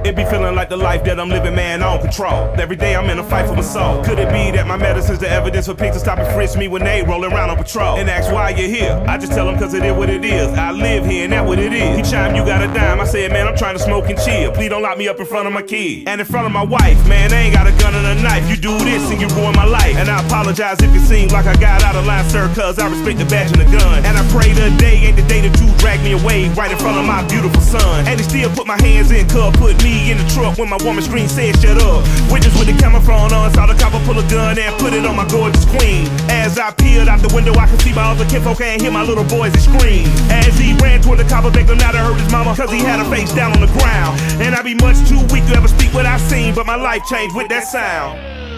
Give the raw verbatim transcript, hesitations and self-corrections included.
It be feeling like the life that I'm living, man, I don't control. Every day I'm in a fight for my soul. Could it be that my medicine's the evidence for pigs to stop and frisk me when they rollin' around on patrol? And ask why you're here. I just tell them cause it is what it is. I live here and that's what it is. Each time you got a dime, I said, man, I'm trying to smoke and chill. Please don't lock me up in front of my kids and in front of my wife. Man, I ain't got a gun and a knife. You do this and you ruin my life. And I apologize if it seems like I got out of line, sir, cause I respect the badge and the gun. And I pray today ain't the day that you drag me away right in front of my beautiful son. And he still put my hands in cuff, put me in the truck when my woman scream said shut up. Witness with the camera phone on, saw the copper pull a gun and put it on my gorgeous queen. As I peered out the window, I could see my other kinfolk and hear my little boys scream. As he ran toward the copper, begged him not to hurt his mama, cause he had her face down on the ground. And I be much too weak to ever speak what I seen, but my life changed with that sound.